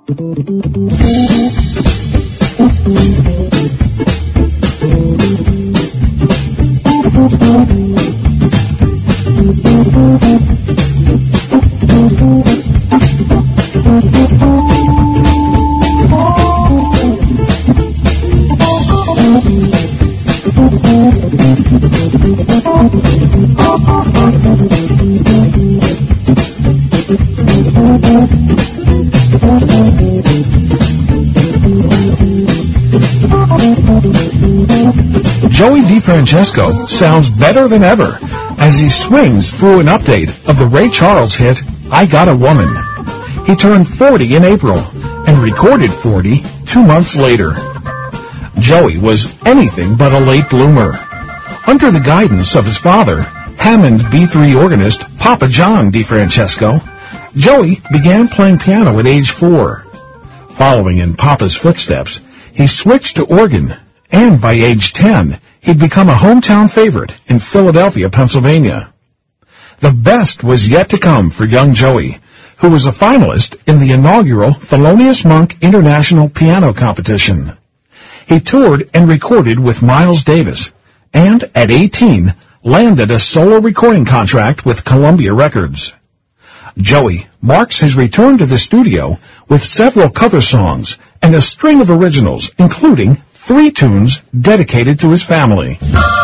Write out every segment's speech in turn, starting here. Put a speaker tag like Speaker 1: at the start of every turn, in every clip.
Speaker 1: Joey DeFrancesco sounds better than ever as he swings through an update of the Ray Charles hit, I Got a Woman. He turned 40 in April and recorded 40 2 months later. Joey was anything but a late bloomer. Under the guidance of his father, Hammond B3 organist Papa John DeFrancesco, Joey began playing piano at age 4. Following in Papa's footsteps, he switched to organ, and by age 10, he'd become a hometown favorite in Philadelphia, Pennsylvania. The best was yet to come for young Joey, who was a finalist in the inaugural Thelonious Monk International Piano Competition. He toured and recorded with Miles Davis, and at 18, landed a solo recording contract with Columbia Records. Joey marks his return to the studio with several cover songs and a string of originals, including 3 tunes dedicated to his family.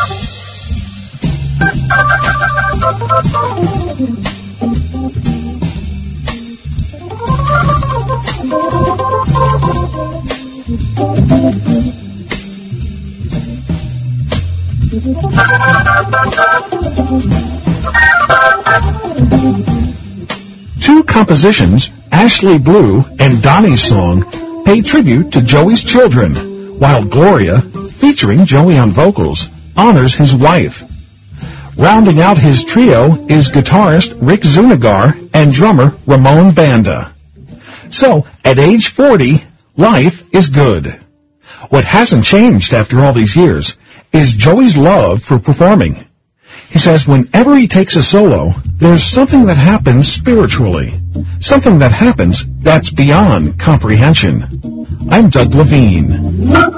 Speaker 1: Two compositions, Ashley Blue and Donnie's Song, pay tribute to Joey's children, while Gloria, featuring Joey on vocals, honors his wife. Rounding out his trio is guitarist Rick Zunigar and drummer Ramon Banda. So, at age 40, life is good. What hasn't changed after all these years is Joey's love for performing. He says whenever he takes a solo, there's something that happens spiritually, something that happens that's beyond comprehension. I'm Doug Levine.